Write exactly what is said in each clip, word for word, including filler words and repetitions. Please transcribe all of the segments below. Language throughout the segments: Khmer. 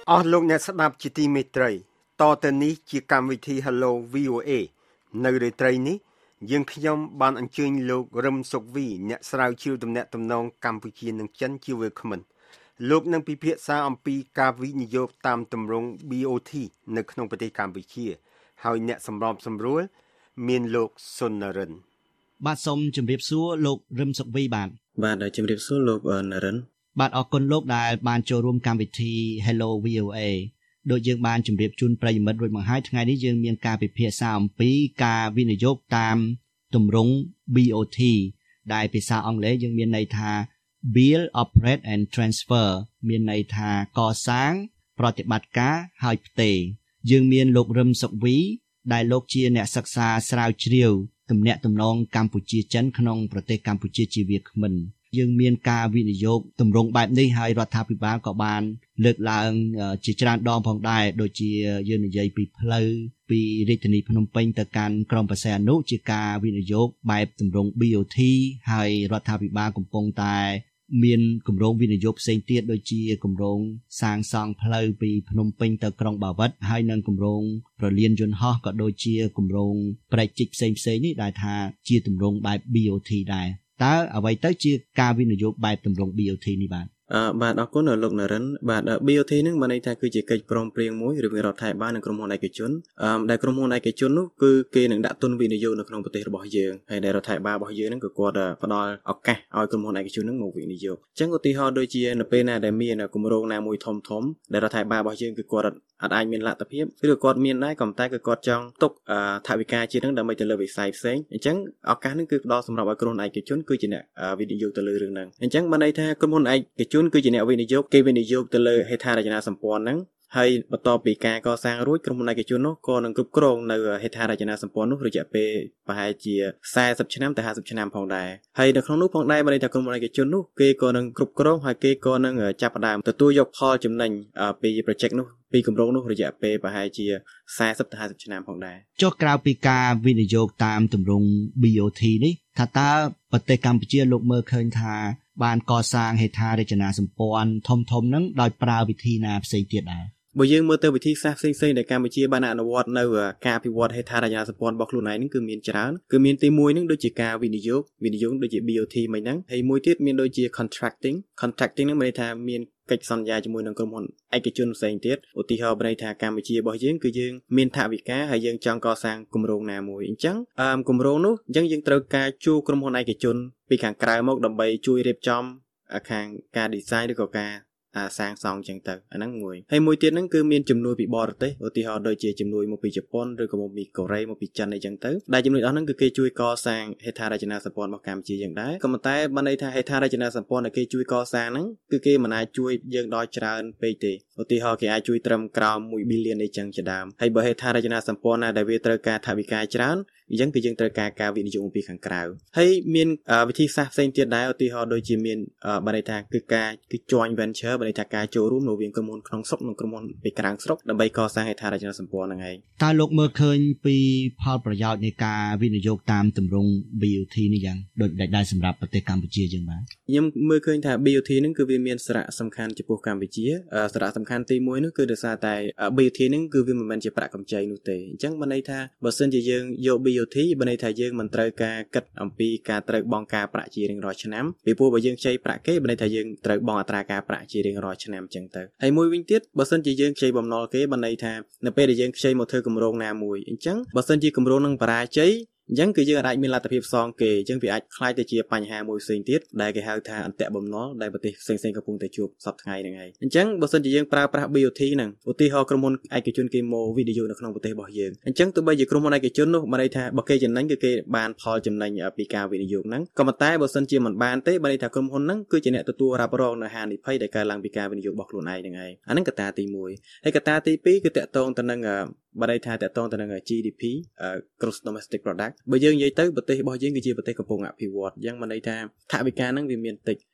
អស់លោកអ្នកស្ដាប់ជាទីមេត្រីតទៅនេះជាកម្មវិធី Hello វី អូ เอ នៅរាត្រីនេះយើងខ្ញុំបានអញ្ជើញលោករឹមសុកវីអ្នកស្រាវជ្រាវទំនាក់ទំនងកម្ពុជានិងចិនជាវាគ្មិនលោកនឹងពិភាក្សាអំពីការវិនិយោគតាមទម្រង់ ប៊ី អូ ទី នៅក្នុងប្រទេសកម្ពុជាហើយអ្នកសម្របសម្រួលមានលោកសុននរិនបាទសូមជម្រាបសួរលោករឹមសុកវីបាទបាទជម្រាបសួរលោកនរិនបាទអរគុណលោកដែលបានចូលរួមកម្មវិធី Hello វី អូ เอ ដូចយើងបានជម្រាបជូនប្រិយមិត្តរួចមកហើយថ្ងៃនេះយើងមានការពិភាក្សាអំពីការវិនិយោគតាមទម្រង់ ប៊ី អូ ទី ដែលភាសាអង់គ្លេសយើងមានន័យថា Build Operate and Transfer មានន័យថាកសាងប្រតិបត្តិការហើយផ្ទេរយើងមានលោករឹមសុកវីដែលលោកជាអ្នកសិក្សាស្រាវជ្រាវទំនាក់ទំនងកម្ពុជាចិនក្នុងប្រទេសកម្ពុជាជាវាគ្មិនយើងមានការវិនិយោគទម្រង់បែបនេះហើយរដ្ឋាភិបាលក៏បានលើកឡើងជាច្រើនដងផងដែរដូចជាយើងនិយាយពីផ្លូវពីរាជធានីភ្នំពេញទៅកាន់ក្រុងបរសៃអនុជាការវិនិយោគបែបទម្រង់ ប៊ី អូ ទី ហើយរដ្ឋាភិបាលកំពុងតែមានគម្រោងវិនិយោគផ្សេងទៀតដូចជាគម្រោងសាងសង់ផ្លូវពីភ្នំពេញទៅក្រុងបាវិតហើយនិងគម្រោងរលានយន្តហោះក៏ដូចជាគម្រោងប្រែកជីកផ្សេងៗនេះដែលថាជាទម្រង់បែប ប៊ី អូ ទី ដែរតើអ្វីទៅជាការវិនិយោគបែបទម្រង់ ប៊ី អូ ទី នេះបាទអឺបាទអរគុណលោកនរិនបាទ ប៊ី អូ ទី ហ្នឹងបានន័យថាគឺជាកិច្ចព្រមព្រៀងមួយរវាងរដ្ឋាភិបាលនិងក្រុមហ៊ុនឯកជនអឺដែលក្រុមហ៊ុនឯកជននោះគឺគេនឹងដាក់ទុនវិនិយោគនៅក្នុងប្រទេសរបស់យើងហើយដែលរដ្ឋាភិបាលរបស់យើងហ្នឹងក៏គាត់ផ្ដល់ឱកាសឲ្យក្រុមហ៊ុនឯកជនហ្នឹងមកវិនិយោគអញ្ចឹងឧទាហរណ៍ដូចជានៅពេលណាដែលមានគម្រោងណាមួយធំធំដែលរដ្ឋាភិបាលរបស់យើងគឺគាត់អត់អាចមានលទ្ធភាពឬគាត់មានដែរក៏តែគឺគាត់ចង់ទុកថវិកាជាហ្នឹងដើម្បីទៅលើវិស័យផ្សេងអញ្ចឹងឱកាសហ្នឹងគឺផ្ដល់សម្រាប់ឲ្យក្រុមហ៊ុនឯកជនគឺជាអ្នកវិនិយោគទៅលើរឿងហ្នឹងអញ្ចឹងបានន័យថាក្រុមហ៊ុនឯកជនគឺជាអ្នកវិនិយោគគេវិនិយោគទៅលើហេដ្ឋារចនាសម្ព័ន្ធហ្នឹងហើយបន្ទាប់ពីការកសាងរួចក្រុមហ៊ុនឯកជននោះក៏នឹងគ្រប់គ្រងនៅហេដ្ឋារចនាសម្ព័ន្ធនោះរយៈពេលប្រហែលជាสี่สิบឆ្នាំទៅห้าสิบឆ្នាំផងដែរហើយនៅក្នុងនោះផងដែរបានន័យថាក្រុមហ៊ុនឯកជននោះគេក៏នឹងគ្រប់គ្រងហើយគេក៏នឹងចាប់ផ្ដើមទទួលយកផលចំណេញពី project នោះពីគម្រោងនោះរយៈពេលប្រហែលជាสี่สิบទៅห้าสิบឆ្នាំផងដែរចុះក្រៅពីការវិនិយោគតាមទម្រង់ ប៊ី អូ ទី នេះថាតើប្រទេសកម្ពុជាលោកមើលឃើញថាបានកសាងហេដ្ឋារចនាសម្ព័ន្ធធំៗហ្នឹងដោយប្រើវិធីណាផ្សេងទៀតដែរបើយើងមើលទៅវិធីសាស្ត្រផ្សេងៗដែលកម្ពុជាបានអនុវត្តនៅការអភិវឌ្ឍហេដ្ឋារចនាសម្ព័ន្ធរបស់ខ្លួនឯងហ្នឹងគឺមានច្រើនគឺមានទីមួយហ្នឹងដូចជាការវិនិយោគវិនិយោគដូចជា ប៊ី អូ ទី មិនហ្នឹងហើយមួយទៀតមានដូចជា contracting contracting ហ្នឹងមានន័យថាមានកិច្ចសន្យាជាមួយនឹងក្រុមហ៊ុនឯកជនផ្សេងទៀតឧទាហរណ៍បែរថាកម្ពុជារបស់យើងគឺយើងមានថវិកាហើយយើងចង់កសាងគម្រោងណាមួយអញ្ចឹងអឺគម្រោងនោះអញ្ចឹងយើងត្រូវការជួក្រុមហ៊ុនឯកជនពីខាងក្រៅមកដើម្បីជួយរៀបចំខាងការ design ឬក៏ការអាសាងសង់ចឹងទៅអាហ្នឹងមួយហើយមួយទៀតហ្នឹងគឺមានជំនួយពីបរទេសឧទាហរណ៍ដូចជាជំនួយមកពីជប៉ុនឬក៏មកពីកូរ៉េមកពីចិនអីចឹងទៅដែលជំនួយអស់ហ្នឹងគឺគេជួយកសាងហេដ្ឋារចនាសម្ព័ន្ធរបស់កម្ពុជាយ៉ាងដែរក៏ប៉ុន្តែបានន័យថាហេដ្ឋារចនាសម្ព័ន្ធដែលគេជួយកសាងហ្នឹងគឺគេមិនអាចជួយយើងដល់ច្រើនពេកទេឧទាហរណ៍គេអាចជួយត្រឹមក្រោមមួយ billion អីចឹងជាដើមហើយបើហេដ្ឋារចនាសម្ព័ន្ធណាដែលវាត្រូវការថវិកាច្រើនអញ្ចឹងគឺយើងត្រូវការការវិនិយោគពីខាងក្រៅហើយមានវិធីសាស្ត្រផ្សេងទៀតដែរឧទាហរណ៍ដូចជាមានបានន័យថាគឺការគឺ joint venture បានន័យថាការចូលរួមរវាងក្រុមហ៊ុនក្នុងស្រុកនិងក្រុមហ៊ុនពីក្រៅស្រុកដើម្បីកសាងហេដ្ឋារចនាសម្ព័ន្ធហ្នឹងឯងតើលោកមើលឃើញពីផលប្រយោជន៍នៃការវិនិយោគតាមទម្រង់ ប៊ី អូ ទី នេះយ៉ាងដូចដែរសម្រាប់ប្រទេសកម្ពុជាយើងបាទខ្ញុំមើលឃើញថា ប៊ី អូ ទី ហ្នឹងគឺវាមានសារៈសំខាន់ចំពោះកម្ពុជាសារៈសំខាន់ទីមួយនោះគឺដោយសារតែ ប៊ី អូ ទី ហ្នឹងគឺវាមិនមែនជាប្រាក់កម្ចីនោះទេអញ្ចឹងបានន័យថាបើសិនជាយើងយក ប៊ី អូ ទី បានន័យថាយើងមិនត្រូវការគិតអំពីការត្រូវបង់ការប្រាក់ជារៀងរាល់ឆ្នាំពីព្រោះបើយើងខ្ចីប្រាក់គេបានន័យថាយើងត្រូវបង់អត្រាការប្រាក់ជារៀងរាល់ឆ្នាំអញ្ចឹងទៅហើយមួយវិញទៀតបើសិនជាយើងខ្ចីបំណុលគេបានន័យថានៅពេលដែលយើងខ្ចីមកធ្វើគម្រោងណាមួយអញ្ចឹងបើសិនជាគម្រោងនឹងបរាជ័យអញ្ចឹងគឺយើងអាចមានលទ្ធភាពសងគេអញ្ចឹងវាអាចខ្លាយទៅជាបញ្ហាមួយផ្សេងទៀតដែលគេហៅថាអន្ទាក់បំណុលដែលប្រទេសផ្សេងៗកំពុងតែជួបសពថ្ងៃហ្នឹងហើយអញ្ចឹងបើសិនជាយើងប្រើប្រាស់ ប៊ី អូ ទី ហ្នឹងឧទាហរណ៍ក្រុមហ៊ុនឯកជនគេមកវិនិយោគនៅក្នុងប្រទេសរបស់យើងអញ្ចឹងទោះបីជាក្រុមហ៊ុនឯកជននោះបានន័យថាបើគេចំណេញគឺគេបានផលចំណេញពីការវិនិយោគហ្នឹងក៏ប៉ុន្តែបើសិនជាមិនបានទេបានន័យថាក្រុមហ៊ុនហ្នឹងគឺជាអ្នកទទួលរ៉ាប់រងនៅហានិភ័យដែលកើតឡើងពីការវិនិយោគរបស់ខ្លួនឯងហ្នឹងហើយអាហ្នឹងកត្តាទីមួយហើយកត្តាទីពីរគឺតកតងទៅនឹងបានន័យថាតកតងទៅនឹង ជី ឌី ភី Gross Domestic Product បើយើងនិយាយទៅប្រទេសរបស់យើងគឺជាប្រទេសកំពុងអភិវឌ្ឍអញ្ចឹងបានន័យថាថវិកាហ្នឹងវាមានតិច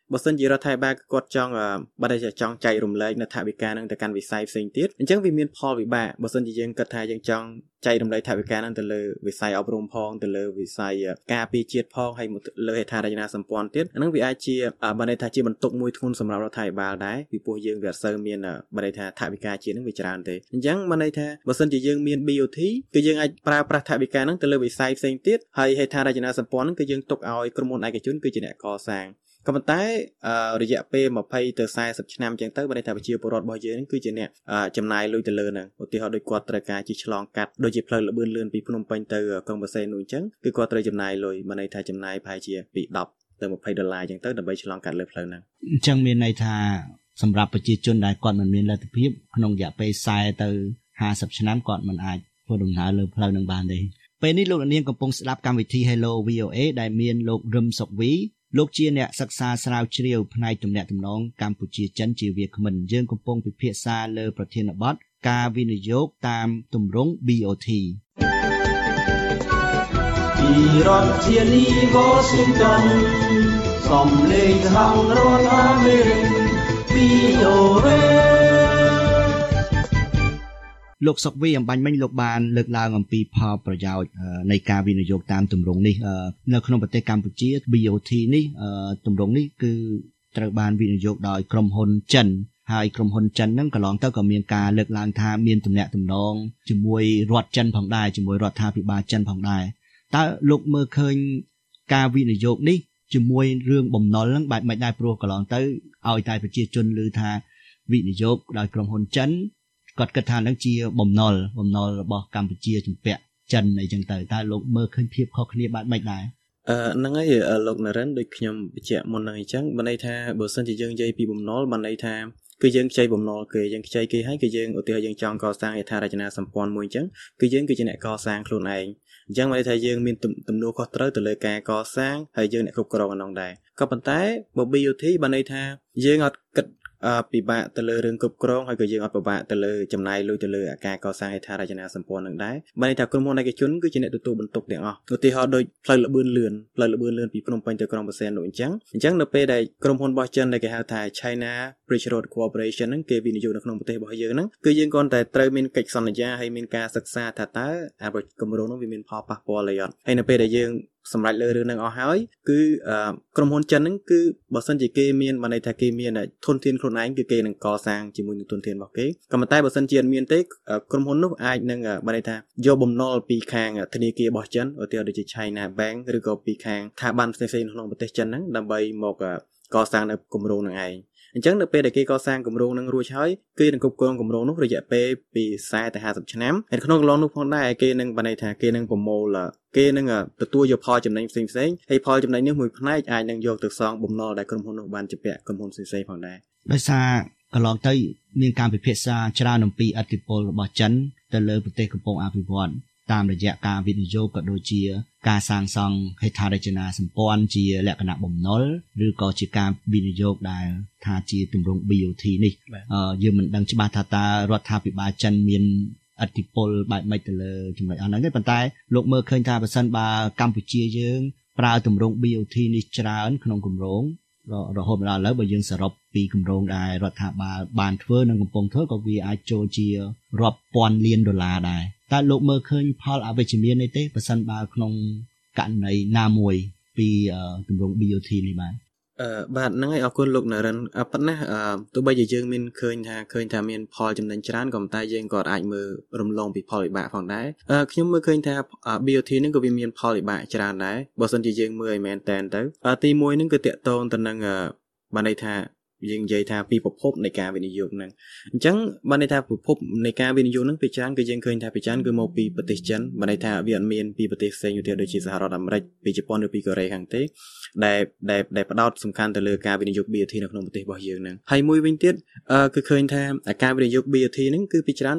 បើសិនជារដ្ឋាភិបាលគាត់ចង់បើតែចង់ចែករំលែកនៅថវិកាហ្នឹងទៅកាន់វិស័យផ្សេងទៀតអញ្ចឹងវាមានផលវិបាកបើសិនជាយើងគិតថាយើងចង់ចែករំលែកថវិកាហ្នឹងទៅលើវិស័យអប់រំផងទៅលើវិស័យការពារជាតិផងហើយលើហេដ្ឋារចនាសម្ព័ន្ធទៀតហ្នឹងវាអាចជាបើន័យថាជាបន្ទុកមួយធ្ងន់សម្រាប់រដ្ឋាភិបាលដែរពីព្រោះយើងវាអត់សូវមានបើន័យថាថវិកាជាតិហ្នឹងវាច្រើនទេអញ្ចឹងបើន័យថាបើសិនជាយើងមាន B O T គឺយើងអាចប្រើប្រាស់ថវិកាហ្នឹងទៅលើវិស័យផ្សេងទៀតហើយហេដ្ឋារចនាសម្ព័ន្ធហ្នឹងគឺយើងទុកឲ្យក្រុមហ៊ុនឯកជនគឺជាអ្នកកសាងក៏ប៉ុន្តែរយៈពេលยี่สิบទៅสี่สิบឆ្នាំអញ្ចឹងទៅបើន័យថាប្រជាពលរដ្ឋរបស់យើងគឺជាអ្នកចំណាយលុយទៅលើហ្នឹងឧទាហរណ៍ដូចគាត់ត្រូវការជិះឆ្លងកាត់ដូចជាផ្លូវលបឿនលឿនពីភ្នំពេញទៅក្រុងបរសេននោះអញ្ចឹងគឺគាត់ត្រូវចំណាយលុយបើន័យថាចំណាយប្រហែលជាពីដប់ទៅยี่สิบដុល្លារអញ្ចឹងទៅដើម្បីឆ្លងកាត់លើផ្លូវហ្នឹងអញ្ចឹងមានន័យថាសម្រាប់ប្រជាជនដែលគាត់មិនមានលទ្ធភាពក្នុងរយៈពេលสี่ទៅห้าสิบឆ្នាំគាត់មិនអាចធ្វើដំណើរលើផ្លូវនឹងបានទេពេលនេះលោកនាងកំពុងស្ដាប់កម្មវិធី Hello វី អូ เอ ដែលមានលោករឹមសុកវីលោកជាអ្នកសិក្សាស្រាវជ្រាវផ្នែកទំនាក់ទំនងកម្ពុជាចិនជាវាគ្មិនយើងកំពុងពិភាក្សាលើប្រធានបទការវិនិយោគតាមទម្រង់ B O T ពីរដ្ឋធានី Washington សំឡេងសហរដ្ឋអាមេរិក V O A លោកសុកវីអំបញ្ញមិញលោកបានលើកឡើងអំពីផលប្រយោជន៍នៃការវិនិយោគតាមទម្រង់នេះនៅក្នុងប្រទេសកម្ពុជា B O T នេះទម្រង់នេះគឺត្រូវបានវិនិយោគដោយក្រុមហ៊ុនចិនហើយក្រុមហ៊ុនចិនហ្នឹងកន្លងទៅក៏មានការលើកឡើងថាមានទំនាក់ទំនងជាមួយរដ្ឋចិនផងដែរជាមួយរដ្ឋាភិបាលចិនផងដែរតើលោកមើលឃើញការវិនិយោគនេះជាមួយរឿងបំណុលហ្នឹងបែបម៉េចដែរព្រោះកន្លងទៅឲ្យតែប្រជាជនឮថាវិនិយោគដោយក្រុមហ៊ុនចិនគាត់គិតថានឹងជាបំណុលបំណុលរបស់កម្ពុជាជំពាក់ចិនអីចឹងទៅតើលោកមើលឃើញភាពខុសគ្នាបែបម៉េចដែរអឺហ្នឹងហើយលោកនរិនដូចខ្ញុំបញ្ជាក់មុនហ្នឹងអញ្ចឹងបានន័យថាបើសិនជាយើងនិយាយពីបំណុលបានន័យថាគឺយើងខ្ចីបំណុលគេយើងខ្ចីគេហើយគឺយើងឧទាហរណ៍យើងចង់កសាងហេដ្ឋារចនាសម្ព័ន្ធមួយអញ្ចឹងគឺយើងគឺជាអ្នកកសាងខ្លួនឯងអញ្ចឹងបានន័យថាយើងមានទំនួលខុសត្រូវទៅលើការកសាងហើយយើងអ្នកគ្រប់គ្រងអានោះដែរក៏ប៉ុន្តែបើ B O T បានន័យថាយើងអត់គិតអឺពិបាកទៅលើរឿងគ្រប់គ្រងហើយក៏យើងអត់ពិបាកទៅលើចំណាយលុយទៅលើការកសាងហេដ្ឋារចនាសម្ព័ន្ធនឹងដែរបានន័យថាក្រុមហ៊ុនឯកជនគឺជាអ្នកទទួលបន្ទុកទាំងអស់ឧទាហរណ៍ដូចផ្លូវលបឿនលឿនផ្លូវលបឿនលឿនពីភ្នំពេញទៅក្រុងបរសេននោះអញ្ចឹងអញ្ចឹងនៅពេលដែលក្រុមហ៊ុនរបស់ចិនដែលគេហៅថា China Bridge Road Corporation ហ្នឹងគេវិនិយោគនៅក្នុងប្រទេសរបស់យើងហ្នឹងគឺយើងគ្រាន់តែត្រូវមានកិច្ចសន្យាហើយមានការសិក្សាថាតើអាគម្រោងនោះវាមានផលប៉ះពាល់អីអត់ហើយនៅពេលដែលយើងសម្រាប់លើរឿងហ្នឹងអស់ហើយគឺក្រុមហ៊ុនចិនហ្នឹងគឺបើសិនជាគេមានបានន័យថាគេមានធនធានខ្លួនឯងគឺគេនឹងកសាងជាមួយនឹងធនធានរបស់គេក៏ប៉ុន្តែបើសិនជាអត់មានទេក្រុមហ៊ុននោះអាចនឹងបានន័យថាយកបំណុលពីខាងធនាគាររបស់ចិនឧទាហរណ៍ដូចជា China Bank ឬក៏ពីខាងស្ថាប័នផ្សេងៗក្នុងប្រទេសចិនហ្នឹងដើម្បីមកកសាងនៅគម្រោងហ្នឹងឯងអញ្ចឹងនៅពេលដែលគេកសាងគម្រោងនឹងរួចហើយគេនឹងគ្រប់គ្រងគម្រោងនោះរយៈពេលពីสี่ទៅห้าสิบឆ្នាំហើយក្នុងកន្លងនោះផងដែរគេនឹងបានន័យថាគេនឹងប្រមូលគេនឹងទទួលយកផលចំណេញផ្សេងផ្សេងហើយផលចំណេញនេះមួយផ្នែកអាចនឹងយកទៅសងបំណុលដែលក្រុមហ៊ុននោះបានជំពាក់ក្រុមហ៊ុនផ្សេងៗផងដែរដោយសារកន្លងទៅមានការពិភាក្សាច្រើនអំពីឥទ្ធិពលរបស់ចិនទៅលើប្រទេសកំពុងអភិវឌ្ឍតាមរយៈការវិនិយោគក៏ដូចជាការសាងសង់ហេដ្ឋារចនាសម្ព័ន្ធជាលក្ខណៈបំណុលឬក៏ជាការវិនិយោគដែលថាជាទម្រង់ B O T នេះយើងមិនដឹងច្បាស់ថាតើរដ្ឋាភិបាលចិនមានឥទ្ធិពលបែបម៉េចទៅលើចំណុចអស់ហ្នឹងទេប៉ុន្តែលោកមើលឃើញថាបើសិនបើកម្ពុជាយើងប្រើទម្រង់ B O T នេះច្រើនក្នុងគម្រោងរហូតដល់ឥឡូវបើយើងសរុបពីគម្រោងដែលរដ្ឋាភិបាលបានធ្វើនិងកំពុងធ្វើក៏វាអាចចូលជារាប់ពាន់លានដុល្លារដែរតើលោកមើលឃើញផលអវិជ្ជមាននេះទេបើសិនបើក្នុងករណីណាមួយពីទម្រង់ B O T នេះបាទអឺបាទហ្នឹងហើយអរគុណលោកនរិនអប៉ុណ្ណាទោះបីជាយើងមានឃើញថាឃើញថាមានផលចំណេញច្រើនក៏ប៉ុន្តែយើងក៏អាចមើលរំលងពីផលវិបាកផងដែរអឺខ្ញុំមើលឃើញថា B O T ហ្នឹងក៏វាមានផលវិបាកច្រើនដែរបើសិនជាយើងមើលឲ្យមែនតែនទៅទីមួយហ្នឹងគឺតកតងទៅនឹងបានន័យថាយើងនិយាយថាពីប្រភពនៃការវិនិយោគហ្នឹងអញ្ចឹងបានន័យថាប្រភពនៃការវិនិយោគហ្នឹងពីច្រើនគឺយើងឃើញថាពីច្រើនគឺមកពីប្រទេសចិនបានន័យថាវាអត់មានពីប្រទេសផ្សេងទៀតដូចជាសហរដ្ឋអាមេរិកពីជប៉ុនឬពីកូរ៉េខាងទេដែលដែលដែលផ្ដោតសំខាន់ទៅលើការវិនិយោគ B O T នៅក្នុងប្រទេសរបស់យើងហ្នឹងហើយមួយវិញទៀតគឺឃើញថាការវិនិយោគ B O T ហ្នឹងគឺពីច្រើនគឺ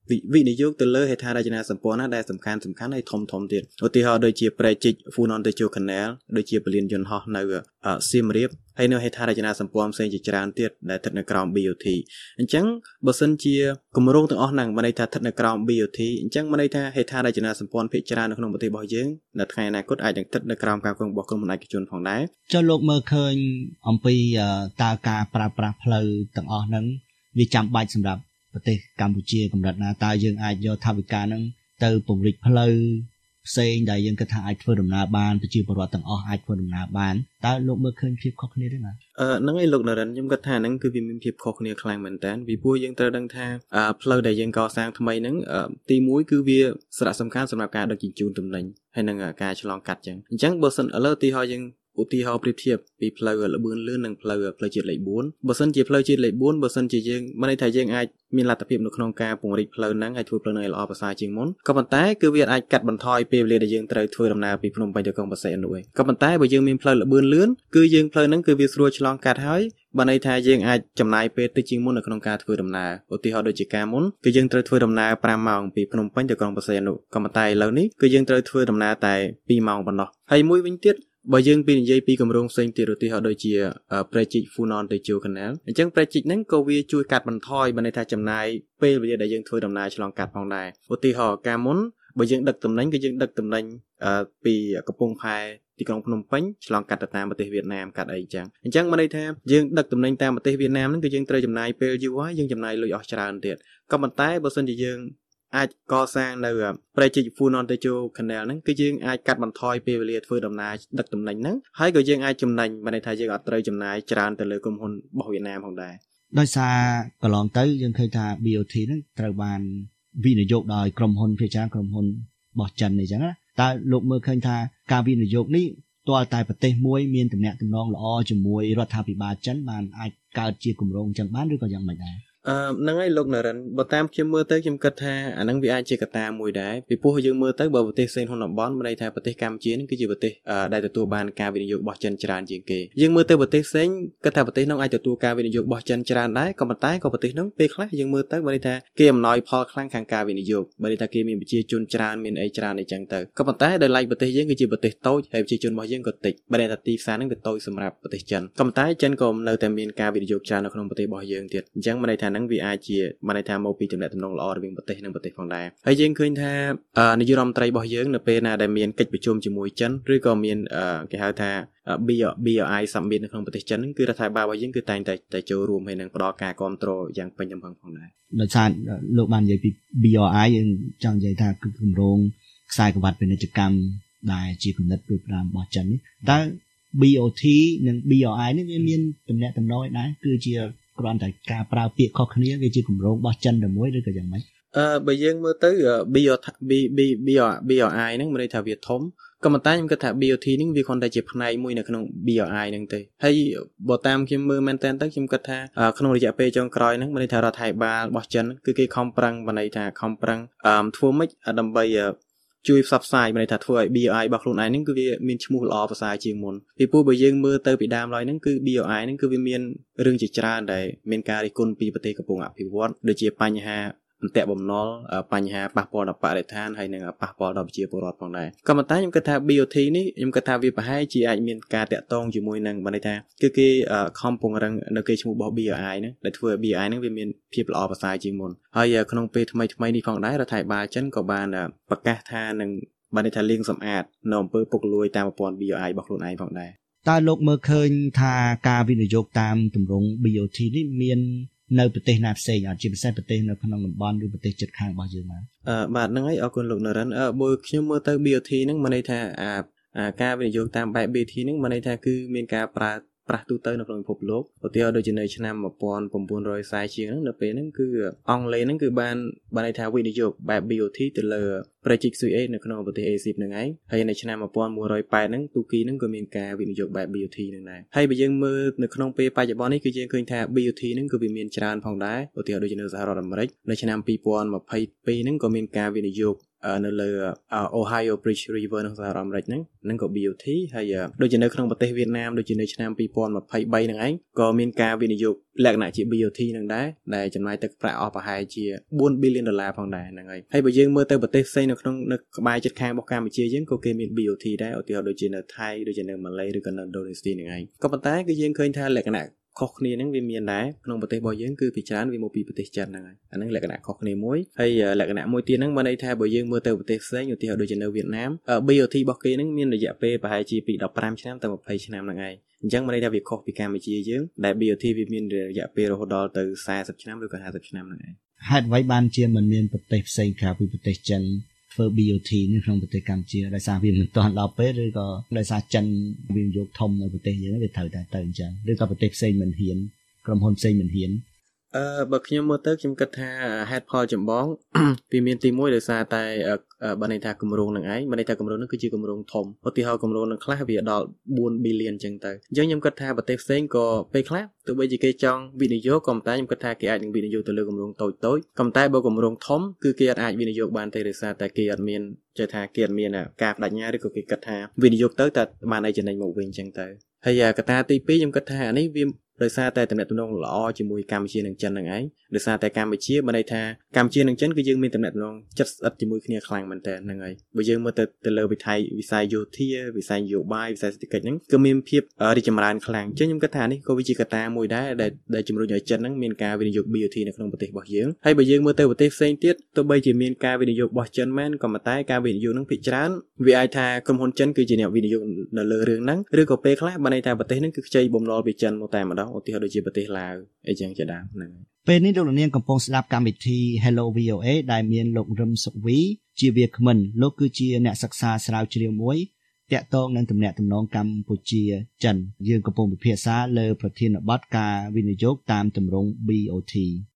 វិនិយោគទៅលើហេដ្ឋារចនាសម្ព័ន្ធណាដែលសំខាន់សំខាន់ហើយធំធំទៀតឧទាហរណ៍ដូចជាប្រែជីក Funan Techo Canal ដូចជាពលានយន្តហោះនៅសៀមរាបហើយនៅហេដ្ឋារចនាសម្ព័ន្ធផ្សេងជាច្រើនទៀតដែលស្ថិតនៅក្រោម บี អូ ที អញ្ចឹងបើសិនជាគម្រោងទាំងអស់ហ្នឹងមិនន័យថាស្ថិតនៅក្រោម บี អូ ที អញ្ចឹងមិនន័យថាហេដ្ឋារចនាសម្ព័ន្ធភាគច្រើននៅក្នុងប្រទេសរបស់យើងនៅថ្ងៃអនាគតអាចនឹងស្ថិតនៅក្រោមការគ្រប់គ្រងរបស់ក្រុមហ៊ុនឯកជនផងដែរចុះលោកមើលឃើញអំពីតើការប្រើប្រាស់ផ្លូវទាំងអស់ហ្នឹងវាចាំបាច់សម្រាប់ប្រទេសកម្ពុជាកម្រិតណាតើយើងអាចយកថវិកាហ្នឹងទៅពង្រីកផ្លូវផ្សេងដែលយើងគិតថាអាចធ្វើដំណើរបានប្រជាពលរដ្ឋទាំងអស់អាចធ្វើដំណើរបានតើលោកមើលឃើញភាពខុសគ្នាទេណាអឺហ្នឹងឯងលោកនរិនខ្ញុំគិតថាហ្នឹងគឺវាមានភាពខុសគ្នាខ្លាំងមែនតើពីព្រោះយើងត្រូវដឹងថាផ្លូវដែលយើងកសាងថ្មីហ្នឹងទីមួយគឺវាសារៈសំខាន់សម្រាប់ការដឹកជញ្ជូនទំនិញហើយនឹងការឆ្លងកាត់ចឹងអញ្ចឹងបើសិនឥឡូវទីហើយយើងឧទាហរណ៍ប្រៀបធៀបពីផ្លូវលបឿនលឿននិងផ្លូវផ្លូវជាតិលេខbốnបើសិនជាផ្លូវជាតិលេខbốnបើសិនជាយើងមិនន័យថាយើងអាចមានលទ្ធភាពនៅក្នុងការពង្រីកផ្លូវហ្នឹងហើយធ្វើផ្លូវហ្នឹងឲ្យល្អប្រសើរជាងមុនក៏ប៉ុន្តែគឺវាអាចកាត់បន្ថយពេលវេលាដែលយើងត្រូវធ្វើដំណើរពីភ្នំពេញទៅក្រុងបរសៃអនុឯងក៏ប៉ុន្តែបើយើងមានផ្លូវលបឿនលឿនគឺយើងផ្លូវហ្នឹងគឺវាស្រួលឆ្លងកាត់ហើយបើន័យថាយើងអាចចំណាយពេលតិចជាងមុននៅក្នុងការធ្វើដំណើរឧទាហរណ៍ដូចជាការមុនគឺយើងត្រូវធ្វើដំណើរ5ម៉ោងពីភ្នំពេញទៅក្រុងបរសៃអនុក៏ប៉ុន្តែឥឡូវនេះគឺយើងត្រូវធ្វើដំណើរតែពីរម៉ោងប៉ុណ្ណោះហើយមួយវិញទៀតបើយើងពីនិយាយពីគម្រោងផ្សេងទៀតឧទាហរណ៍ដូចជាប្រែជីក Funan Techo Canal អញ្ចឹងប្រែជីកហ្នឹងក៏វាជួយកាត់បន្ថយបើន័យថាចំណាយពេលវេលាដែលយើងធ្វើដំណើរឆ្លងកាត់ផងដែរឧទាហរណ៍ការមុនបើយើងដឹកទំនិញគឺយើងដឹកទំនិញពីកំពង់ផែទីក្រុងភ្នំពេញឆ្លងកាត់ទៅតាមប្រទេសវៀតណាមកាត់អីចឹងអញ្ចឹងមិនន័យថាយើងដឹកទំនិញតាមប្រទេសវៀតណាមហ្នឹងគឺយើងត្រូវចំណាយពេលយូរហើយយើងចំណាយលុយអស់ច្រើនទៀតក៏ប៉ុន្តែបើសិនជាយើងអាចកសាងនៅប្រែជីក Funan Techo Canal ហ្នឹងគឺយើងអាចកាត់បន្ថយពេលវេលាធ្វើដំណើរដឹកទំនិញហ្នឹងហើយក៏យើងអាចចំណេញមិនន័យថាយើងអត់ត្រូវចំណាយច្រើនទៅលើក្រុមហ៊ុនរបស់វៀតណាមផងដែរដោយសារកន្លងទៅយើងឃើញថា บี អូ ที ហ្នឹងត្រូវបានវិនិយោគដោយក្រុមហ៊ុនភាគច្រើនក្រុមហ៊ុនរបស់ចិនអីចឹងណាតើលោកមើលឃើញថាការវិនិយោគនេះទាល់តែប្រទេសមួយមានទំនាក់ទំនងល្អជាមួយរដ្ឋាភិបាលចិនបានអាចកើតជាគម្រោងចឹងបានឬក៏យ៉ាងម៉េចដែរអឺហ្នឹងហើយលោកនរិនបើតាមខ្ញុំមើលទៅខ្ញុំគិតថាអាហ្នឹងវាអាចជាកត្តាមួយដែរពីព្រោះយើងមើលទៅបើប្រទេសផ្សេងក្នុងតំបន់មានន័យថាប្រទេសកម្ពុជាហ្នឹងគឺជាប្រទេសដែលទទួលបានការវិនិយោគរបស់ចិនច្រើនជាងគេយើងមើលទៅប្រទេសផ្សេងគិតថាប្រទេសហ្នឹងអាចទទួលការវិនិយោគរបស់ចិនច្រើនដែរក៏ប៉ុន្តែក៏ប្រទេសហ្នឹងពេលខ្លះយើងមើលទៅមានន័យថាគេអំណោយផលខ្លាំងខាងការវិនិយោគមានន័យថាគេមានប្រជាជនច្រើនមានអីច្រើនអីចឹងទៅក៏ប៉ុន្តែដោយឡែកប្រទេសយើងគឺជាប្រទេសតូចហើយប្រជាជនរបស់យើងក៏តិចមានន័យថាទីផ្សារហ្នឹងវាតូចសម្រាប់ប្រទេសចិនក៏ប៉ុន្តែចិនក៏នៅតែមានការវិនិយោគច្រើននៅក្នុងប្រទេសរបស់យើងទៀតអញ្ចឹងមានន័យថាហ្នឹងវាអាចជាបានន័យថាមកពីទំនាក់ទំនងល្អរវាងប្រទេសនិងប្រទេសផងដែរហើយយើងឃើញថានាយករដ្ឋមន្ត្រីរបស់យើងនៅពេលណាដែលមានកិច្ចប្រជុំជាមួយចិនឬក៏មានគេហៅថា บี โอ ไอ Summit នៅក្នុងប្រទេសចិនហ្នឹងគឺរដ្ឋាភិបាលរបស់យើងគឺតែងតែតែចូលរួមហើយនឹងផ្ដល់ការគាំទ្រយ៉ាងពេញទំហឹងផងដែរដោយសារលោកបាននិយាយពី บี โอ ไอ យើងចង់និយាយថាគឺគម្រោងខ្សែក្រវ៉ាត់ពាណិជ្ជកម្មដែលជាគំនិតដូចប្រាំរបស់ចិននេះតើ บี โอ ที និង บี โอ ไอ នេះវាមានទំនាក់ទំនងឯណាគឺជាគ្រាន់តែការប្រើពាក្យខុសគ្នាវាជាគម្រោងរបស់ចិនតែមួយឬក៏យ៉ាងម៉េចអឺបើយើងមើលទៅ B บี โอ ไอ ហ្នឹងមានន័យថាវាធំក៏ប៉ុន្តែខ្ញុំគិតថា บี โอ ที ហ្នឹងវាគ្រាន់តែជាផ្នែកមួយនៅក្នុង บี โอ ไอ ហ្នឹងទេហើយបើតាមខ្ញុំមើលមែនតើទៅខ្ញុំគិតថាក្នុងរយៈពេលចុងក្រោយហ្នឹងមានន័យថារដ្ឋាភិបាលរបស់ចិនគឺគេខំប្រឹងបានន័យថាខំប្រឹងធ្វើម៉េចដើម្បីជួយផ្សព្វផ្សាយមានន័យថាធ្វើឲ្យ บี โอ ไอ របស់ខ្លួនឯងហ្នឹងគឺវាមានឈ្មោះល្អប្រសើរជាងមុនពីព្រោះបើយើងមើលទៅពីដើមឡើយហ្នឹងគឺ บี โอ ไอ ហ្នឹងគឺវាមានរឿងជាច្រើនដែលមានការរិះគន់ពីប្រទេសកំពុងអភិវឌ្ឍដូចជាបញ្ហាអន្តៈបំណុលបញ្ហាប៉ះពាល់ដល់បរិស្ថានហើយនិងប៉ះពាល់ដល់ប្រជាពលរដ្ឋផងដែរក៏ប៉ុន្តែខ្ញុំគិតថា บี โอ ที នេះខ្ញុំគិតថាវាប្រហែលជាអាចមានការតាក់ទងជាមួយនឹងបានន័យថាគឺគេខំពង្រឹងនៅគេឈ្មោះរបស់ บี โอ ไอ ហ្នឹងដែលធ្វើឲ្យ บี โอ ไอ ហ្នឹងវាមានភាពល្អប្រសើរជាងមុនហើយក្នុងពេលថ្មីថ្មីនេះផងដែររដ្ឋាភិបាលចិនក៏បានប្រកាសថានឹងបានន័យថាលាងសម្អាតនៅអំពើពុករលួយតាមប្រព័ន្ធ บี โอ ไอ របស់ខ្លួនឯងផងដែរតើលោកមើលឃើញថាការវិនិយោគតាមទម្រង់ บี โอ ที នេះមាននៅប្រទេសណាផ្សេងអត់ជាពិសេសប្រទេសនៅក្នុងតំបន់ឬប្រទេសជិតខាងរបស់យើងមកអឺបាទហ្នឹងហើយអរគុណលោកនរិនអឺបើខ្ញុំមើលទៅ บี โอ ที ហ្នឹងមានន័យថាអាការវិនិយោគតាមបែប บี โอ ที ហ្នឹងមានន័យថាគឺមានការប្រើប្រាស់ទូទៅនៅក្នុងពិភពលោកឧទាហរណ៍ដូចជានៅឆ្នាំnineteen fortyជាងហ្នឹងនៅពេលហ្នឹងគឺអង់គ្លេសហ្នឹងគឺបានបានន័យថាវិនិយោគបែប บี โอ ที ទៅលើប្រជិក Sui នៅក្នុងប្រទេស Asia ហ្នឹងឯងហើយនៅឆ្នាំnineteen eightyហ្នឹងទូគីហ្នឹងក៏មានការវិនិយោគបែប บี โอ ที ហ្នឹងដែរហើយបើយើងមើលនៅក្នុងពេលបច្ចុប្បន្ននេះគឺយើងឃើញថា บี โอ ที ហ្នឹងគឺវាមានច្រើនផងដែរឧទាហរណ៍ដូចជានៅសហរដ្ឋអាមេរិកនៅឆ្នាំtwenty twenty-twoហ្នឹងក៏មានការវិនិយោគនៅលើ Ohio Bridge River នៅសហរដ្ឋអាមេរិកហ្នឹងហ្នឹងក៏ B O T ហើយដូចជានៅក្នុងប្រទេសវៀតណាមដូចជានៅឆ្នាំtwenty twenty-threeហ្នឹងឯងក៏មានការវិនិយោគលក្ខណៈជា B O T ហ្នឹងដែរដែលចំណាយទឹកប្រាក់អស់ប្រហែលជាfour billion ដុល្លារផងដែរហ្នឹងហើយហើយបើយើងមើលទៅប្រទេសផ្សេងនៅក្នុងនៅក្បែរជិតខាងរបស់កម្ពុជាយើងក៏គេមាន B O T ដែរឧទាហរណ៍ដូចជានៅថៃដូចជានៅម៉ាឡេឬក៏នៅឥណ្ឌូនេស៊ីហ្នឹងឯងក៏ប៉ុន្តែគឺយើងឃើញថាលក្ខណៈខុសគ្នាហ្នឹងវាមានដែរក្នុងប្រទេសរបស់យើងគឺពីច្រើនវាមកពីប្រទេសចិនហ្នឹងហើយអាហ្នឹងលក្ខណៈខុសគ្នាមួយហើយលក្ខណៈមួយទៀតហ្នឹងបានន័យថាបើយើងមើលទៅប្រទេសផ្សេងឧទាហរណ៍ដូចជានៅវៀតណាម B O T របស់គេហ្នឹងមានរយៈពេលប្រហែលជាពីfifteenឆ្នាំទៅtwentyឆ្នាំហ្នឹងឯងអញ្ចឹងបានន័យថាវាខុសពីកម្ពុជាយើងដែល B O T វាមានរយៈពេលរហូតដល់ទៅfortyឆ្នាំឬក៏fiftyឆ្នាំហ្នឹងឯងហេតុអ្វីបានជាមិនមានប្រទេសផ្សេងក្រៅពីប្រទេសចិនធ្វើ B O T នៅក្នុងប្រទេសកម្ពុជាដោយសារវាមិនទាន់ដល់ពេលឬក៏ដោយសារចិនវិនិយោគធំនៅប្រទេសយើងវាត្រូវតែទៅអញ្ចឹងឬក៏ប្រទេសផ្សេងមិនហ៊ានក្រុមហ៊ុនផ្សេងមិនហ៊ានអឺបើខ្ញុំមើលទៅខ្ញុំគិតថាហេតុផលចម្បងវាមានទីមួយដោយសារតែបានន័យថាគម្រោងនឹងឯងបានន័យថាគម្រោងនឹងគឺជាគម្រោងធំឧទាហរណ៍គម្រោងនឹងខ្លះវាដល់four billion អញ្ចឹងទៅអញ្ចឹងខ្ញុំគិតថាប្រទេសផ្សេងក៏ពេលខ្លះទោះបីជាគេចង់វិនិយោគក៏តែខ្ញុំគិតថាគេអាចនឹងវិនិយោគទៅលើគម្រោងតូចតូចក៏តែបើគម្រោងធំគឺគេអាចវិនិយោគបានទេដោយសារតែគេអត់មានចេះថាគេអត់មានការបដិញ្ញាឬក៏គេគិតថាវិនិយោគទៅតែបានអីចំណេញមកវិញអញ្ចឹងទៅហើយកត្តាទីtwoខ្ញុំគិតថាអានេះវាដោយសារតែតំណែងទំនងល្អជាមួយកម្ពុជានិងចិនហ្នឹងឯងដោយសារតែកម្ពុជាបានន័យថាកម្ពុជានិងចិនគឺយើងមានតំណែងទំនងចិត្តស្អិតជាមួយគ្នាខ្លាំងមែនតើហ្នឹងហើយបើយើងមើលទៅទៅលើវិថ័យវិស័យយោធាវិស័យនយោបាយវិស័យសេដ្ឋកិច្ចហ្នឹងគឺមានភាពរីកចម្រើនខ្លាំងអញ្ចឹងខ្ញុំគិតថានេះក៏វាជាកត្តាមួយដែរដែលដែលជំរុញឲ្យចិនហ្នឹងមានការវិនិយោគ B O T នៅក្នុងប្រទេសរបស់យើងហើយបើយើងមើលទៅប្រទេសផ្សេងទៀតទោះបីជាមានការវិនិយោគរបស់ចិនមែនក៏តែការវិនិយោគហ្នឹងភាគច្រើនវាអាចថាក្រុមហ៊ុនចិនគឺជាអ្នកវិនិយោគនៅលើរឿងហ្នឹងឬក៏ពេលខ្លះបានន័យថាប្រទេសហ្នឹងគឺខ្ចីបំណុលពីចិនមកតែម្ដងឧទាហរណ៍ដូចជាប្រទេសឡាវអីចឹងជាដើមហ្នឹងពេលនេះលោកនាងកំពុងស្ដាប់កម្មវិធី Hello V O A ដែលមានលោករឹមសុកវីជាវាគ្មិនលោកគឺជាអ្នកសិក្សាស្រាវជ្រាវមួយតាក់ទងនឹងទំនាក់ទំនងកម្ពុជាចិនយើងកំពុងពិភាក្សាលើប្រធានបទការវិនិយោគតាមទម្រង់ B O T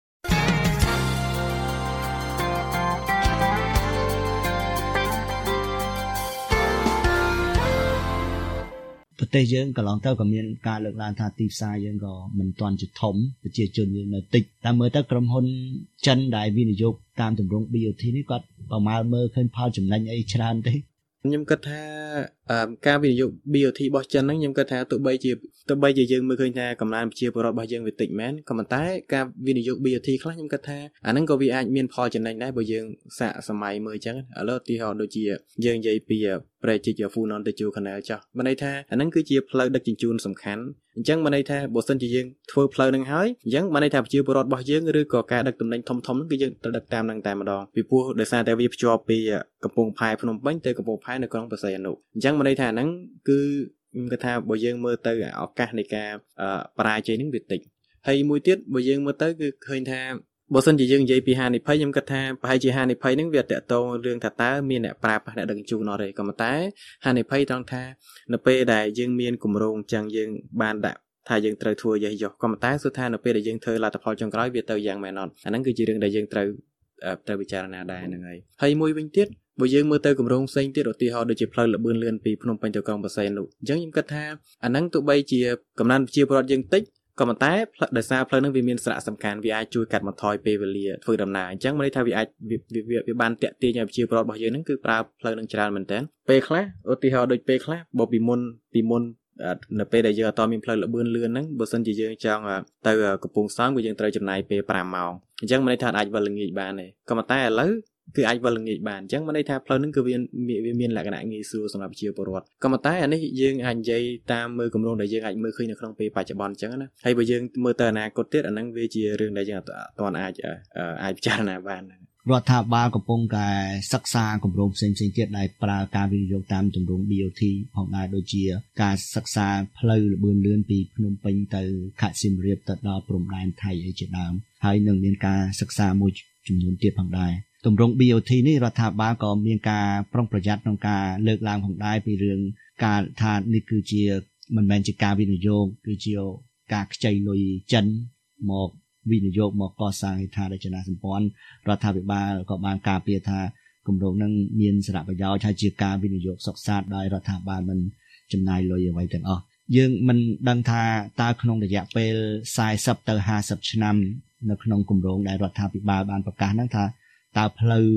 ប្រទេសយើងកន្លងទៅក៏មានការលើកឡើងថាទីផ្សារយើងក៏មិនទាន់ជាធំប្រជាជនយើងនៅតិចតែមើលទៅក្រុមហ៊ុនចិនដែលវិនិយោគតាមទម្រង់ B O T នេះគាត់ប្រមាលមើលឃើញផលចំណេញអីច្រើនទេខ្ញុំគិតថាការវិនិយោគ B O T របស់ចិនហ្នឹងខ្ញុំគិតថាទោះបីជាទោះបីជាយើងមើលឃើញថាកម្លាំងប្រជាពលរដ្ឋរបស់យើងវាតិចមែនក៏ប៉ុន្តែការវិនិយោគ B O T ខ្លះខ្ញុំគិតថាអាហ្នឹងក៏វាអាចមានផលចំណេញដែរបើយើងសាកសម័យមើលអញ្ចឹងឥឡូវឧទាហរណ៍ដូចជាយើងនិយាយពីប្រជិក Funan Techo Canal ចុះបានន័យថាអាហ្នឹងគឺជាផ្លូវដឹកជញ្ជូនសំខាន់អញ្ចឹងបានន័យថាបើសិនជាយើងធ្វើផ្លូវហ្នឹងហើយអញ្ចឹងបានន័យថាប្រជាពលរដ្ឋរបស់យើងឬក៏ការដឹកទំនិញធំៗហ្នឹងគឺយើងត្រូវដឹកតាមហ្នឹងតែម្ដងពីព្រោះដោយសារតែវាភ្ជាប់ពីកំពង់ផែភ្នំពេញទៅកំពង់ផែនៅក្រុងព្រះសីហនុអញ្ចឹងបានន័យថាហ្នឹងគឺខ្ញុំគិតថាបើយើងមើលទៅឱកាសនៃការបរាជ័យហ្នឹងវាតិចហើយមួយទៀតបើយើងមើលទៅគឺឃើញថាបើសិនជាយើងនិយាយពីហានិភ័យខ្ញុំគិតថាប្រហែលជាហានិភ័យហ្នឹងវាតកតងរឿងថាតើមានអ្នកប្រើប្រាស់អ្នកដឹកជញ្ជូនអត់ទេក៏តែហានិភ័យត្រង់ថានៅពេលដែលយើងមានគម្រោងចឹងយើងបានដាក់ថាយើងត្រូវធ្វើយះយោក៏តែសុទ្ធថានៅពេលដែលយើងធ្វើលទ្ធផលចុងក្រោយវាទៅយ៉ាងមែនអត់អាហ្នឹងគឺជារឿងដែលយើងត្រូវត្រូវពិចារណាដែរហ្នឹងហើយហើយមួយវិញទៀតបើយើងមើលទៅគម្រោងផ្សេងទៀតឧទាហរណ៍ដូចជាផ្លូវលបឿនលឿនពីភ្នំពេញទៅក្រុងព្រះសីហនុអញ្ចឹងខ្ញុំគិតថាអាហ្នឹងទោះបីជាកំណើនប្រជាពលរដ្ឋយើងតិចក៏ប៉ុន្តែដោយសារផ្លូវហ្នឹងវាមានសារៈសំខាន់វាអាចជួយកាត់បន្ថយពេលវេលាធ្វើដំណើរអញ្ចឹងមានន័យថាវាអាចវាបានតាក់ទាញឲ្យប្រជាពលរដ្ឋរបស់យើងហ្នឹងគឺប្រើផ្លូវហ្នឹងច្រើនមែនតើពេលខ្លះឧទាហរណ៍ដូចពេលខ្លះបើពីមុនពីមុននៅពេលដែលយើងអត់មានផ្លូវលបឿនលឿនហ្នឹងបើសិនជាយើងចង់ទៅកំពង់សោមគឺយើងត្រូវចំណាយពេលfiveម៉ោងអញ្ចឹងមានន័យថាអាចវិលល្ងាចបានទេក៏ប៉ុន្តែឥឡូវគឺអាចវិលល្ងាចបានអញ្ចឹងមានន័យថាផ្លូវហ្នឹងគឺវាវាមានលក្ខណៈងាយស្រួលសម្រាប់ប្រជាពលរដ្ឋក៏ប៉ុន្តែអានេះយើងអាចនិយាយតាមមើលគម្រោងដែលយើងអាចមើលឃើញនៅក្នុងពេលបច្ចុប្បន្នអញ្ចឹងណាហើយបើយើងមើលទៅអនាគតទៀតអាហ្នឹងវាជារឿងដែលយើងអត់ទាន់អាចអាចពិចារណាបានរដ្ឋាភិបាលកំពុងតែសិក្សាគម្រោងផ្សេងៗទៀតដែលប្រើការវិនិយោគតាមទម្រង់ B O T ផងដែរដូចជាការសិក្សាផ្លូវលបឿនលឿនពីភ្នំពេញទៅខេត្តសៀមរាបទៅដល់ព្រំដែនថៃអីជាដើមហើយនឹងមានការសិក្សាមួយចំនួនទៀតផងដែរទម្រង់ B O T នេះរដ្ឋាភិបាលក៏មានការប្រុងប្រយ័ត្នក្នុងការលើកឡើងផងដែរពីរឿងការថានេះគឺជាមិនមែនជាការវិនិយោគគឺជាការខ្ចីលុយចិនមកវិនិយោគមកកសាងហេដ្ឋារចនាសម្ព័ន្ធរដ្ឋាភិបាលក៏បានការពារថាគម្រោងនឹងមានសារៈប្រយោជន៍ហើយជាការវិនិយោគសុខសាន្តដោយរដ្ឋាភិបាលមិនចំណាយលុយអ្វីទាំងអស់យើងមិនដឹងថាតើក្នុងរយៈពេលfortyទៅfiftyឆ្នាំនៅក្នុងគម្រោងដែលរដ្ឋាភិបាលបានប្រកាសហ្នឹងថាតើផ្លូវ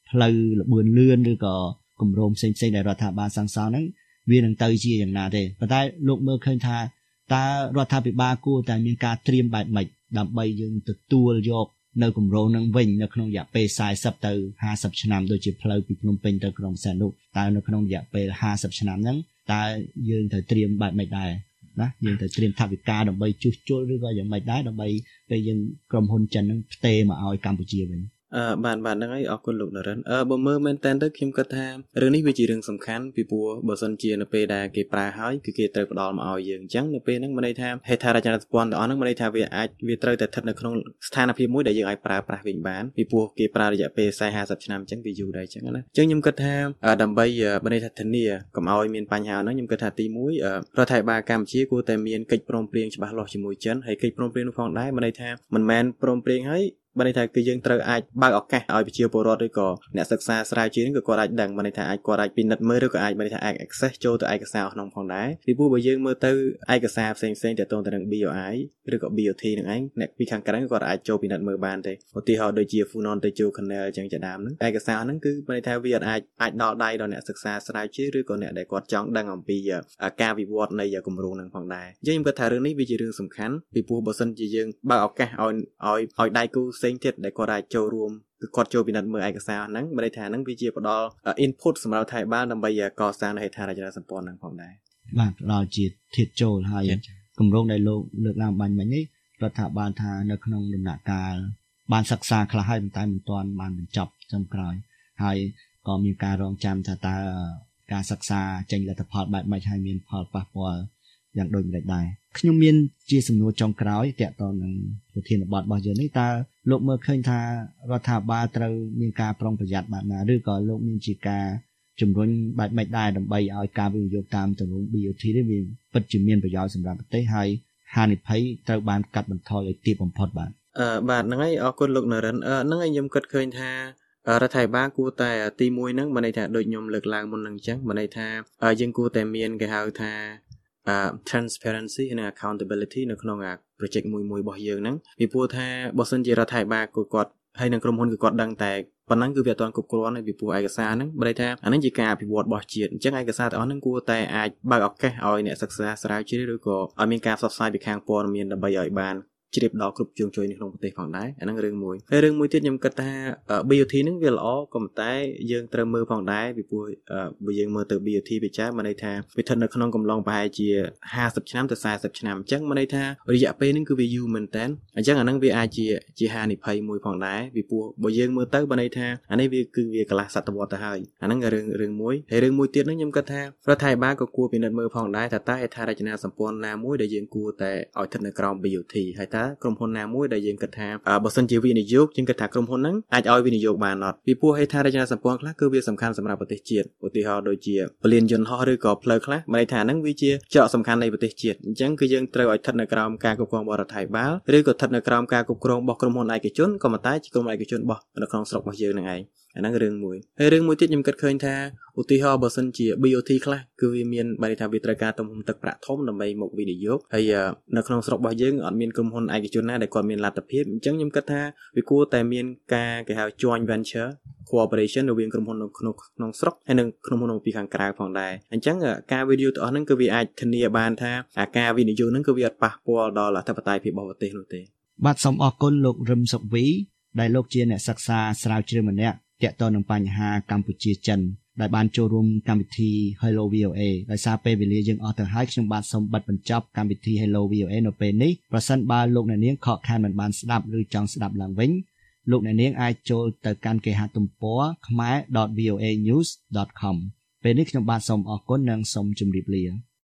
ផ្លូវលបឿនលឿនឬក៏គម្រោងផ្សេងៗដែលរដ្ឋាភិបាលសាងសង់ហ្នឹងវានឹងទៅជាយ៉ាងណាទេប៉ុន្តែលោកមើលឃើញថាតើរដ្ឋាភិបាលគួរតែមានការត្រៀមបែបម៉េចដើម្បីយើងទទួលយកនៅគម្រោងនឹងវិញនៅក្នុងរយៈពេលสี่สิบទៅห้าสิบឆ្នាំដូចជាផ្លូវពីភ្នំពេញទៅក្រុងសែននោះតើនៅក្នុងរយៈពេលห้าสิบឆ្នាំហ្នឹងតើយើងត្រូវត្រៀមបែបម៉េចដែរណាយើងត្រូវត្រៀមថវិកាដើម្បីជួសជុលឬក៏យ៉ាងម៉េចដែរដើម្បីពេលយើងក្រុមហ៊ុនចិនហ្នឹងផ្ទេរមកឲ្យកម្ពុជាវិញអឺបានបានហ្នឹងហើយអរគុណលោកនរិនអឺបើមើលមែនតើទៅខ្ញុំគិតថារឿងនេះវាជារឿងសំខាន់ពីព្រោះបើសិនជានៅពេលដែលគេប្រើហើយគឺគេត្រូវផ្ដល់មកឲ្យយើងអញ្ចឹងនៅពេលហ្នឹងមិនន័យថាហេដ្ឋារចនាសម្ព័ន្ធទាំងអស់ហ្នឹងមិនន័យថាវាអាចវាត្រូវតែស្ថិតនៅក្នុងស្ថានភាពមួយដែលយើងអាចប្រើប្រាស់វិញបានពីព្រោះគេប្រើរយៈពេលสี่สิบ ห้าสิบឆ្នាំអញ្ចឹងវាយូរដែរអញ្ចឹងណាអញ្ចឹងខ្ញុំគិតថាដើម្បីមិនន័យថាធានាកុំឲ្យមានបញ្ហាហ្នឹងខ្ញុំគិតថាទីមួយរដ្ឋាភិបាលកម្ពុជាគួរតែមានកិច្ចព្រមព្រៀងច្បាស់លាស់ជាមួយចិនហើយកិច្ចព្រមព្រៀងនោះផងដែរមិនន័យថាមិនមែនព្រមព្រៀងហើយបានន័យថាគឺយើងត្រូវអាចបើកឱកាសឲ្យប្រជាពលរដ្ឋឬក៏អ្នកសិក្សាស្រាវជ្រាវនេះក៏គាត់អាចដឹងបានន័យថាអាចគាត់អាចពិនិត្យមើលឬក៏អាចបានន័យថាអាច access ចូលទៅឯកសារក្នុងផងដែរពីព្រោះបើយើងមើលទៅឯកសារផ្សេងផ្សេងទាក់ទងទៅនឹង ប៊ី អូ អាយ ឬក៏ ប៊ី អូ ទី នឹងឯងអ្នកពីខាងក្រៅគាត់អាចចូលពិនិត្យមើលបានទេឧទាហរណ៍ដូចជា Funon Tejo Canal អញ្ចឹងជាដើមហ្នឹងឯកសារហ្នឹងគឺបានន័យថាវាអាចអាចដល់ដៃដល់អ្នកសិក្សាស្រាវជ្រាវឬក៏អ្នកដែលគាត់ចង់ដឹងអំពីការវិវត្តនៃគម្រោងហ្នឹងផងដែរអញ្ចឹងខ្ញុំគិតថារឿងនេះវាជារឿងសំខាន់ពីព្រោះបើសិនជាយើងបើកឱកាសឲ្យឲ្យឲ្យដៃគូផ្សេងទៀតដែលគាត់អាចចូលរួមគឺគាត់ចូលពិនិត្យមើលឯកសារហ្នឹងមិនន័យថាហ្នឹងវាជាផ្ដល់ input សម្រាប់ថៃបាលដើម្បីកសាងនៅហេដ្ឋារចនាសម្ព័ន្ធហ្នឹងផងដែរបាទផ្ដល់ជាធាតុចូលហើយគម្រោងដែលលោកលើកឡើងបាញ់មិញនេះរដ្ឋាភិបាលថានៅក្នុងដំណាក់កាលបានសិក្សាខ្លះហើយប៉ុន្តែមិនទាន់បានបញ្ចប់ចំក្រោយហើយក៏មានការរងចាំថាតើការសិក្សាចេញលទ្ធផលបែបម៉េចហើយមានផលប៉ះពាល់យ៉ាងដូចម្តេចដែរខ្ញុំមានជាសំណួរចុងក្រោយទាក់ទងនឹងប្រធានបទរបស់យើងនេះតើលោកមើលឃើញថារដ្ឋាភិបាលត្រូវមានការប្រុងប្រយ័ត្នបែបណាឬក៏លោកមានជាការជំរុញបែបម៉េចដែរដើម្បីឲ្យការវិនិយោគតាមទម្រង់ ប៊ី អូ ទី នេះវាពិតជាមានប្រយោជន៍សម្រាប់ប្រទេសហើយហានិភ័យត្រូវបានកាត់បន្ថយឲ្យទាបបំផុតបាទអឺបាទហ្នឹងហើយអរគុណលោកនរិនអឺហ្នឹងហើយខ្ញុំគិតឃើញថារដ្ឋាភិបាលគួរតែទីមួយហ្នឹងមិនន័យថាដូចខ្ញុំលើកឡើងមុនហ្នឹងអញ្ចឹងមិនន័យថាយើងគួរតែមានគេហៅថាUh, transparency និង accountability នៅក្នុង project មួយមួយរបស់យើងហ្នឹងពីព្រោះថាបើសិនជារដ្ឋាភិបាលគាត់ហើយនឹងក្រុមហ៊ុនគឺគាត់ដឹងតែប៉ុណ្ណឹងគឺវាអត់ទាន់គ្រប់គ្រាន់ទេពីព្រោះឯកសារហ្នឹងបើថាអានេះជាការអភិវឌ្ឍរបស់ជាតិអញ្ចឹងឯកសារទាំងអស់ហ្នឹងគួរតែអាចបើកឱកាសឲ្យអ្នកសិក្សាស្រាវជ្រាវឬក៏ឲ្យមានការផ្សព្វផ្សាយពីខាងព័ត៌មានដើម្បីឲ្យបានជ្រាបដល់គ្រប់ជ្រុងជ្រោយនៅក្នុងប្រទេសផងដែរអាហ្នឹងរឿងមួយហើយរឿងមួយទៀតខ្ញុំគិតថា ប៊ី អូ ទី ហ្នឹងវាល្អក៏ប៉ុន្តែយើងត្រូវមើលផងដែរពីព្រោះបើយើងមើលទៅ ប៊ី អូ ទី វាចាមិនន័យថាវាស្ថិតនៅក្នុងកំឡុងប្រហែលជាห้าสิบឆ្នាំទៅสี่สิบឆ្នាំអញ្ចឹងមិនន័យថារយៈពេលហ្នឹងគឺវាយូរមែនតើអញ្ចឹងអាហ្នឹងវាអាចជាជាហានិភ័យមួយផងដែរពីព្រោះបើយើងមើលទៅបើន័យថាអានេះវាគឺវាកន្លះសតវត្សទៅហើយអាហ្នឹងក៏រឿងរឿងមួយហើយរឿងមួយទៀតហ្នឹងខ្ញុំគិតថារដ្ឋាភិបាលក៏គួរពិនិត្យមើលផងដែរថាតើហេដ្ឋារចនាសម្ព័ន្ធណាមួយដែលយើងគួរតែឲ្យស្ថិតនៅក្រោម ប៊ី អូ ទី ហើយតើក្រុមហ៊ុនណាមួយដែលយើងគិតថាបើសិនជាវិនិយោគយើងគិតថាក្រុមហ៊ុនហ្នឹងអាចឲ្យវិនិយោគបានអត់ពីព្រោះហេដ្ឋារចនាសម្ព័ន្ធខ្លះគឺវាសំខាន់សម្រាប់ប្រទេសជាតិឧទាហរណ៍ដូចជាពលានយន្តហោះឬក៏ផ្លូវខ្លះមិនន័យថាហ្នឹងវាជាច្រកសំខាន់នៃប្រទេសជាតិអញ្ចឹងគឺយើងត្រូវឲ្យស្ថិតនៅក្រោមការគ្រប់គ្រងរបស់រដ្ឋាភិបាលឬក៏ស្ថិតនៅក្រោមការគ្រប់គ្រងរបស់ក្រុមហ៊ុនឯកជនក៏ប៉ុន្តែជាក្រុមហ៊ុនឯកជនរបស់នៅក្នុងស្រុករបស់យើងហ្នឹងឯងអាហ្នឹងរឿងមួយហើយរឿងមួយទៀតខ្ញុំគិតឃើញថាឧទាហរណ៍បើសិនជា ប៊ី អូ ទី ខ្លះគឺវាមានបែរថាវាត្រូវការទំហំទឹកប្រាក់ធំដើម្បីមកវិនិយោគហើយនៅក្នុងស្រុករបស់យើងអត់មានក្រុមហ៊ុនឯកជនណាដែលគាត់មានលទ្ធភាពអញ្ចឹងខ្ញុំគិតថាវាគួរតែមានការគេហៅ joint venture cooperation រវាងក្រុមហ៊ុននៅក្នុងក្នុងស្រុកហើយនិងក្រុមហ៊ុននៅពីខាងក្រៅផងដែរអញ្ចឹងការវិនិយោគទាំងអស់ហ្នឹងគឺវាអាចធានាបានថាការវិនិយោគហ្នឹងគឺវាអត់ប៉ះពាល់ដល់អធិបតេយ្យភាពរបស់ប្រទេសនោះទេបាទសូមអរគុណលោករឹមសុកវីដែលលោកជាអ្នកសិក្សាស្រាវជ្រាវម្នាក់ទាក់ទងនឹងបញ្ហាកម្ពុជាចិនដែលបានចូលរួមកម្មវិធី Hello វី អូ เอ ដោយសារពេលវេលាយើងអស់ទៅហើយខ្ញុំបាទសូមបិទបញ្ចប់កម្មវិធី Hello វី អូ เอ នៅពេលនេះប្រសិនបើលោកអ្នកនាងខកខានមិនបានស្ដាប់ឬចង់ស្ដាប់ឡើងវិញលោកអ្នកនាងអាចចូលទៅកាន់គេហទំព័រ khmer dot v o a news dot com ពេលនេះខ្ញុំបាទសូមអរគុណនិងសូមជម្រាបលា